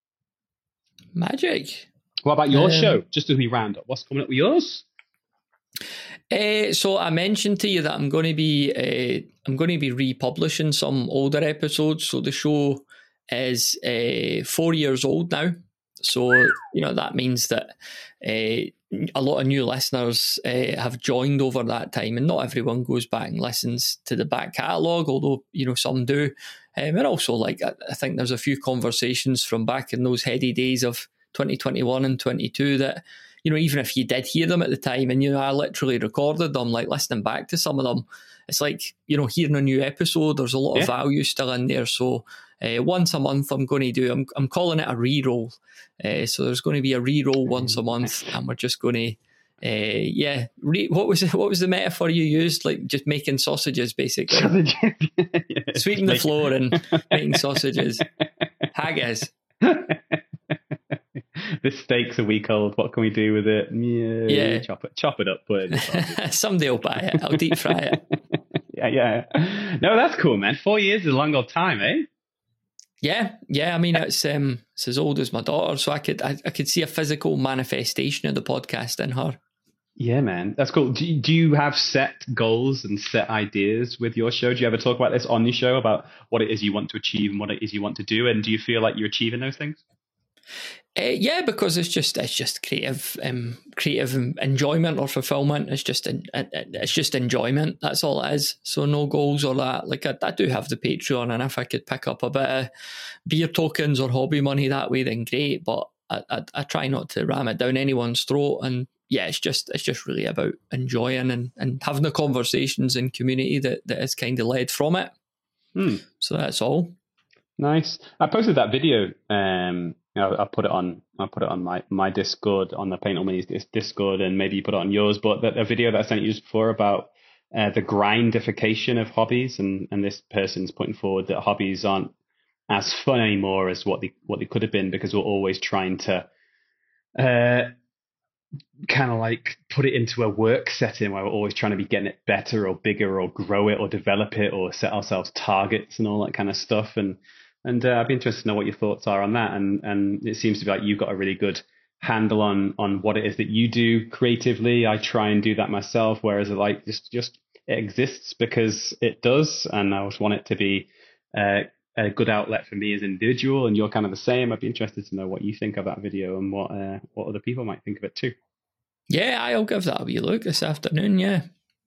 Magic. What about your show? Just as we round up, what's coming up with yours? So I mentioned to you that I'm going to be republishing some older episodes. So the show is 4 years old now. So that means that a lot of new listeners have joined over that time, and not everyone goes back and listens to the back catalogue, although some do. And also, I think there's a few conversations from back in those heady days of 2021 and 22 that, even if you did hear them at the time, and, I literally recorded them, listening back to some of them, it's like, hearing a new episode, there's a lot of value still in there. So once a month I'm going to do, I'm calling it a re-roll. So there's going to be a re-roll once a month, and we're just going to, what was the metaphor you used? Like just making sausages, basically. Sweeping the floor and making sausages. Haggis. This steak's a week old. What can we do with it? Yeah. Chop it up. Put it Somebody will buy it. I'll deep fry it. Yeah. No, that's cool, man. 4 years is a long old time, eh? Yeah. I mean, it's as old as my daughter, so I could see a physical manifestation of the podcast in her. Yeah, man, that's cool. Do you have set goals and set ideas with your show? Do you ever talk about this on your show, about what it is you want to achieve and what it is you want to do? And do you feel like you're achieving those things? Yeah, because it's just creative enjoyment or fulfillment. It's just enjoyment. That's all it is. So no goals or that. Like I do have the Patreon, and if I could pick up a bit of beer tokens or hobby money that way, then great. But I try not to ram it down anyone's throat. And yeah, it's just really about enjoying and having the conversations and community that is kind of led from it. So that's all. Nice. I posted that video. I'll put it on my Discord, on the Paint on Minis Discord, and maybe you put it on yours. But a video that I sent you just before about the grindification of hobbies, and this person's putting forward that hobbies aren't as fun anymore as what they could have been, because we're always trying to kind of like put it into a work setting where we're always trying to be getting it better or bigger or grow it or develop it or set ourselves targets and all that kind of stuff. And I'd be interested to know what your thoughts are on that. And it seems to be like you've got a really good handle on what it is that you do creatively. I try and do that myself, whereas like just it exists because it does, and I just want it to be a good outlet for me as an individual. And you're kind of the same. I'd be interested to know what you think of that video and what other people might think of it too. Yeah, I'll give that a wee look this afternoon. Yeah.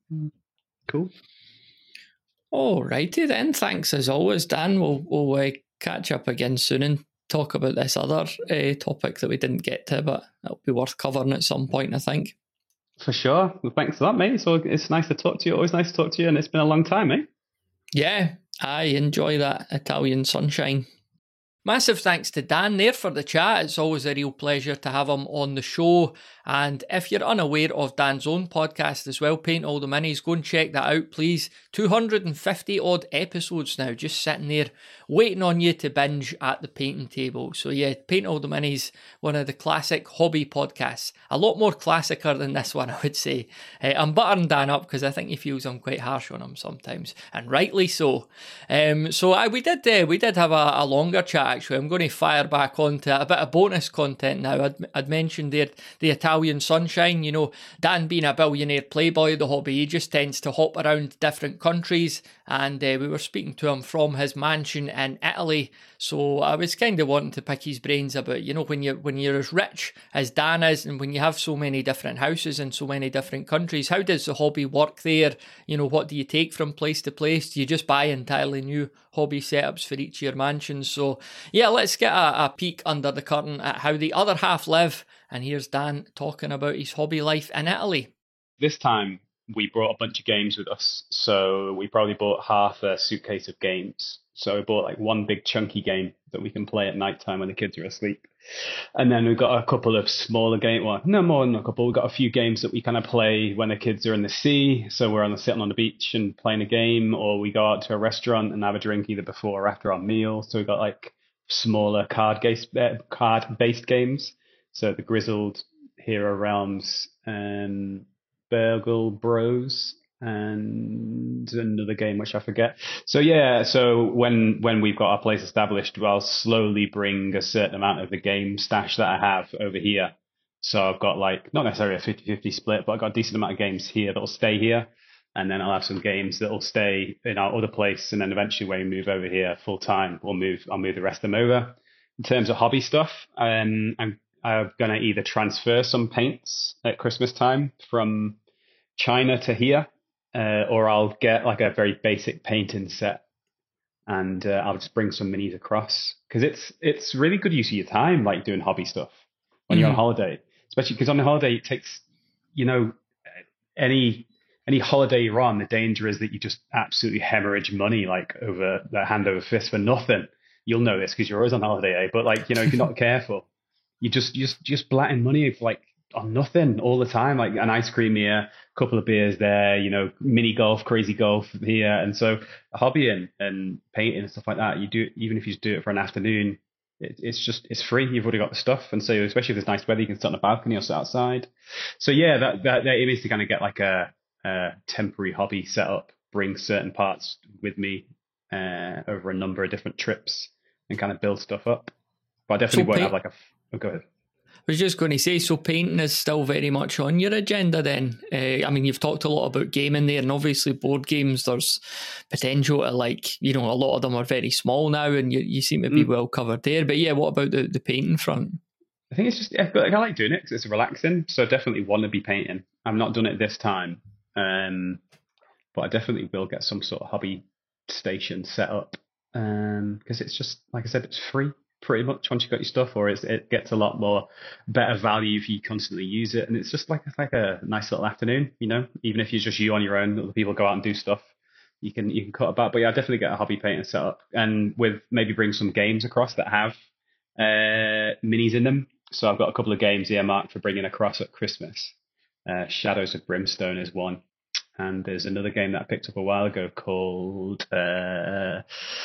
Cool. Alrighty then. Thanks as always, Dan. We'll catch up again soon and talk about this other topic that we didn't get to, but it'll be worth covering at some point, I think. For sure. Well, thanks for that, mate. So it's nice to talk to you. Always nice to talk to you, and it's been a long time, mate. Yeah, I enjoy that Italian sunshine. Massive thanks to Dan there for the chat. It's always a real pleasure to have him on the show. And if you're unaware of Dan's own podcast as well, Paint All the Minis, go and check that out, please. 250 odd episodes now, just sitting there waiting on you to binge at the painting table. So yeah, Paint All the Minis, one of the classic hobby podcasts. A lot more classicer than this one, I would say. I'm buttering Dan up because I think he feels I'm quite harsh on him sometimes, and rightly so. We did have a longer chat. Actually, I'm going to fire back onto a bit of bonus content now. I'd mentioned there the Italian sunshine. You know, Dan being a billionaire playboy of the hobby, he just tends to hop around different countries, and we were speaking to him from his mansion in Italy. So I was kind of wanting to pick his brains about, you know, when you're as rich as Dan is, and when you have so many different houses in so many different countries, how does the hobby work there? You know, what do you take from place to place? Do you just buy entirely new hobby setups for each of your mansions? So yeah, let's get a peek under the curtain at how the other half live. And here's Dan talking about his hobby life in Italy. This time we brought a bunch of games with us. So we probably bought half a suitcase of games. So we bought like one big chunky game that we can play at night time when the kids are asleep. And then we've got a couple of smaller games. Well, no more than a couple. We've got a few games that we kind of play when the kids are in the sea. So we're sitting on the beach and playing a game, or we go out to a restaurant and have a drink either before or after our meal. So we've got like smaller card-based games. So the Grizzled, Hero Realms, and Burgle Bros, and another game which I forget. So yeah, so when we've got our place established, I'll slowly bring a certain amount of the game stash that I have over here. So I've got like, not necessarily a 50-50 split, but I've got a decent amount of games here that'll stay here. And then I'll have some games that'll stay in our other place. And then eventually when we move over here full time, I'll move the rest of them over. In terms of hobby stuff, I'm going to either transfer some paints at Christmas time from China to here, or I'll get like a very basic painting set, and I'll just bring some minis across, because it's really good use of your time, like doing hobby stuff when you're on holiday, especially because on the holiday it takes, you know, any holiday you're on, the danger is that you just absolutely hemorrhage money like over hand over fist for nothing. You'll know this because you're always on holiday, eh? But like, you know, if you're not careful, you just blatting money like on nothing all the time, like an ice cream here, a couple of beers there, you know, mini golf, crazy golf here. And so hobbying and painting and stuff like that, you do, even if you just do it for an afternoon, it's free. You've already got the stuff. And so especially if there's nice weather, you can sit on the balcony or sit outside. So yeah, that aim is to kind of get like a temporary hobby set up, bring certain parts with me over a number of different trips and kind of build stuff up. But I definitely won't have like go ahead. I was just going to say, so painting is still very much on your agenda then. I mean, you've talked a lot about gaming there, and obviously board games, there's potential to, like, you know, a lot of them are very small now, and you seem to be well covered there. But yeah, what about the painting front? I think it's just, I like doing it because it's relaxing. So I definitely want to be painting. I've not done it this time, but I definitely will get some sort of hobby station set up, because it's just, like I said, it's free pretty much once you've got your stuff, or it gets a lot more better value if you constantly use it. And it's just like a nice little afternoon, you know, even if you're just you on your own, other people go out and do stuff, you can cut about. But yeah, I definitely get a hobby painting set up, and with maybe bring some games across that have minis in them. So I've got a couple of games earmarked for bringing across at Christmas. Shadows of Brimstone is one. And there's another game that I picked up a while ago called The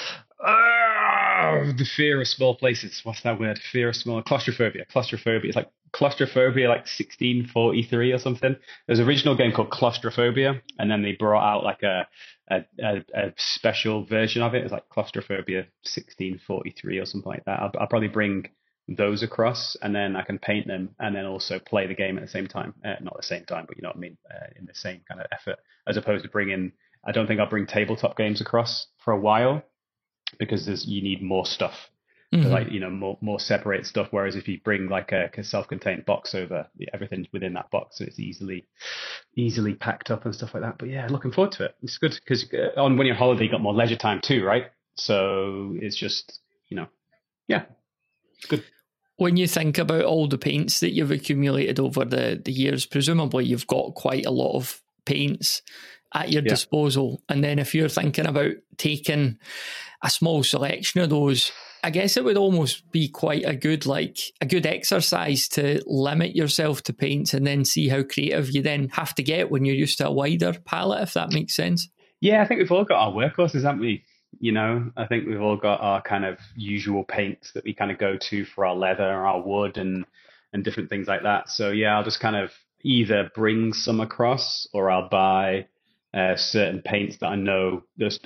Fear of Small Places. What's that word? Fear of small... Claustrophobia. Claustrophobia. It's like Claustrophobia, like 1643 or something. There's an original game called Claustrophobia, and then they brought out like a special version of it. It's like Claustrophobia 1643 or something like that. I'll probably bring those across, and then I can paint them and then also play the game at the same time. Not the same time, but you know what I mean, in the same kind of effort, as opposed to bringing, I don't think I'll bring tabletop games across for a while, because you need more stuff, like, you know, more separate stuff. Whereas if you bring like a self-contained box over, everything's within that box, so it's easily packed up and stuff like that. But yeah, looking forward to it. It's good because when you're on holiday, you got more leisure time too, right? So it's just, yeah, it's good. When you think about all the paints that you've accumulated over the years, presumably you've got quite a lot of paints at your disposal. And then if you're thinking about taking a small selection of those, I guess it would almost be quite a good exercise to limit yourself to paints and then see how creative you then have to get when you're used to a wider palette, if that makes sense. Yeah, I think we've all got our workhorses, haven't we? I think we've all got our kind of usual paints that we kind of go to for our leather, our wood, and different things like that. So yeah, I'll just kind of either bring some across, or I'll buy certain paints that I know just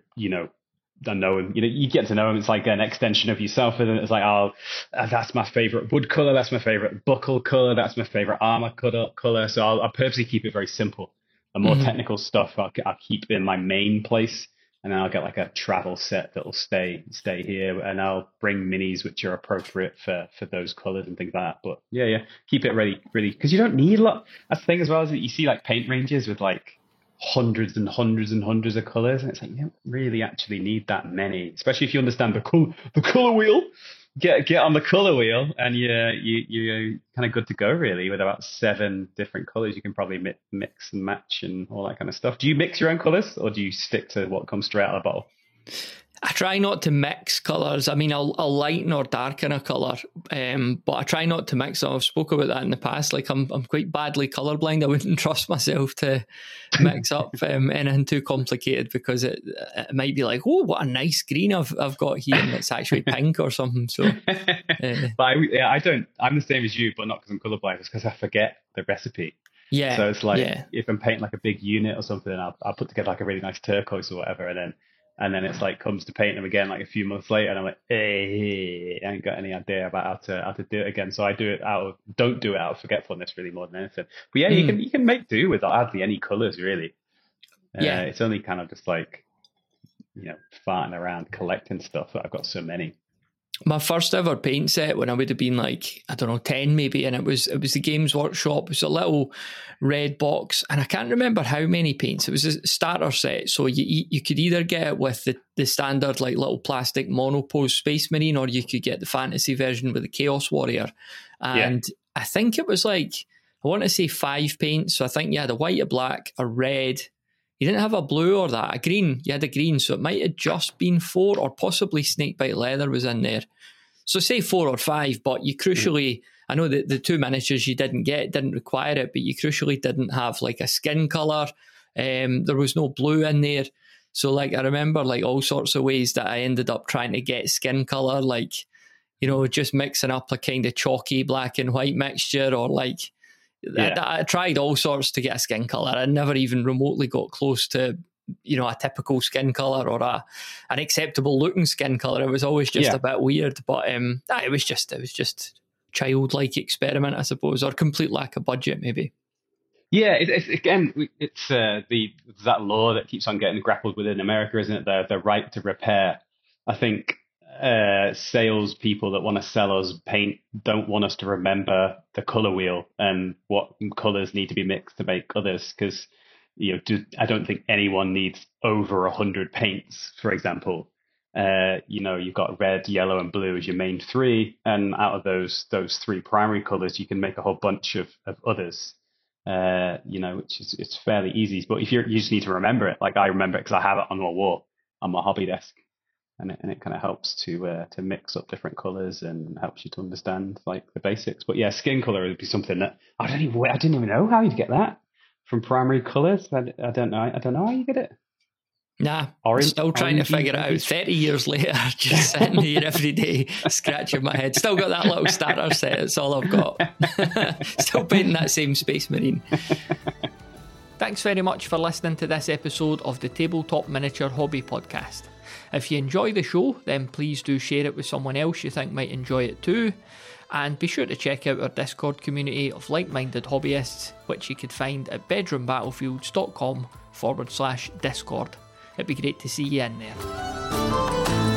I know, you get to know them. It's like an extension of yourself, and it's like, oh, that's my favorite wood color, that's my favorite buckle color, that's my favorite armor color. So I'll purposely keep it very simple. The more technical stuff I'll keep in my main place. And then I'll get like a travel set that'll stay here, and I'll bring minis which are appropriate for those colors and things like that. But yeah, keep it really, because you don't need a lot. That's the thing as well, is that you see like paint ranges with like hundreds and hundreds and hundreds of colors, and it's like you don't really actually need that many, especially if you understand the color wheel. Get on the color wheel, and you're kind of good to go, really. With about 7 different colors, you can probably mix and match and all that kind of stuff. Do you mix your own colors, or do you stick to what comes straight out of the bottle? I try not to mix colours. I mean, I'll lighten or darken a colour, but I try not to mix them. I've spoken about that in the past. Like I'm quite badly colourblind. I wouldn't trust myself to mix up anything too complicated, because it might be like, oh, what a nice green I've got here, and it's actually pink or something. So, but I don't. I'm the same as you, but not because I'm colourblind. It's because I forget the recipe. Yeah. So it's like if I'm painting like a big unit or something, I'll put together like a really nice turquoise or whatever, and then it's like comes to paint them again like a few months later, and I'm like, hey, I ain't got any idea about how to do it again. So I don't do it out of forgetfulness, really, more than anything. But yeah, you can make do with hardly any colours, really. It's only kind of just like farting around collecting stuff that I've got so many. My first ever paint set, when I would have been like, I don't know, 10 maybe, and it was the Games Workshop. It was a little red box, and I can't remember how many paints. It was a starter set, so you could either get it with the standard like little plastic monopose Space Marine, or you could get the fantasy version with the Chaos Warrior. And I think it was like, I want to say 5 paints. So I think you had a white, a black, a red. You didn't have a blue or that, a green. You had a green, so it might have just been 4, or possibly Snakebite Leather was in there. So say 4 or 5, but you crucially, I know that the 2 miniatures you didn't require it, but you crucially didn't have like a skin colour. There was no blue in there. So like I remember like all sorts of ways that I ended up trying to get skin colour, like, just mixing up a kind of chalky black and white mixture, or like, I tried all sorts to get a skin colour. I never even remotely got close to, a typical skin colour or an acceptable looking skin colour. It was always just a bit weird. But it was just childlike experiment, I suppose, or complete lack of budget, maybe. Yeah, it's that law that keeps on getting grappled with in America, isn't it? The right to repair. I think sales people that want to sell us paint don't want us to remember the color wheel and what colors need to be mixed to make others, because I don't think anyone needs over 100 paints, for example. You've got red, yellow, and blue as your main 3, and out of those 3 primary colors, you can make a whole bunch of others. Which is it's fairly easy. But if you just need to remember it, like I remember it because I have it on my wall on my hobby desk. And it kind of helps to mix up different colors and helps you to understand like the basics. But yeah, skin color would be something that I didn't even know how you'd get that from primary colors. I don't know how you get it. Nah, still trying to figure it out. 30 years later, just sitting here every day, scratching my head. Still got that little starter set. That's all I've got. Still painting that same Space Marine. Thanks very much for listening to this episode of the Tabletop Miniature Hobby Podcast. If you enjoy the show, then please do share it with someone else you think might enjoy it too. And be sure to check out our Discord community of like-minded hobbyists, which you could find at bedroombattlefields.com/Discord. It'd be great to see you in there.